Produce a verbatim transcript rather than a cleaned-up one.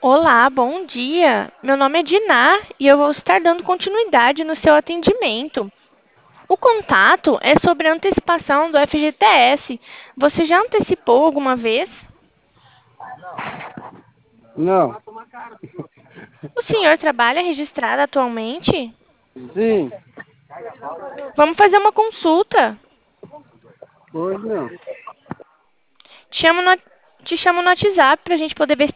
Olá, bom dia. Meu nome é Diná e eu vou estar dando continuidade no seu atendimento. O contato é sobre a antecipação do F G T S. Você já antecipou alguma vez? Não, O senhor trabalha registrado atualmente? sim, Vamos fazer uma consulta. hoje não. Te chamo no, te chamo no WhatsApp para a gente poder ver se